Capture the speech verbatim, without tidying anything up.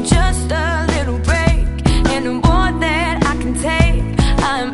just a little break and more that I can take. I'm